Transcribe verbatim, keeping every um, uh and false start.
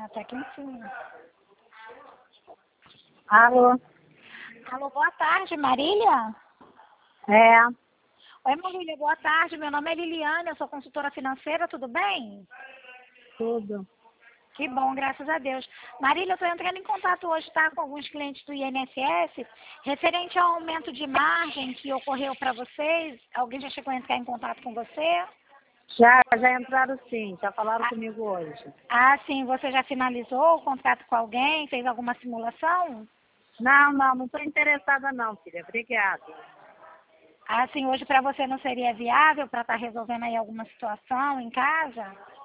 Ah, tá aqui em cima. Alô? Alô, boa tarde, Marília? É, Oi, Marília, boa tarde. Meu nome é Liliane, eu sou consultora financeira, tudo bem? tudo. Que bom, graças a Deus. Marília, eu estou entrando em contato hoje, tá, com alguns clientes do I N S S, referente ao aumento de margem que ocorreu para vocês. Alguém já chegou a entrar em contato com você? Já, já entraram sim, já falaram comigo hoje. Ah, sim, você já finalizou o contrato com alguém? Fez alguma simulação? Não, não, não estou interessada não, filha. Obrigada. Ah, sim, hoje para você não seria viável para estar resolvendo aí alguma situação em casa?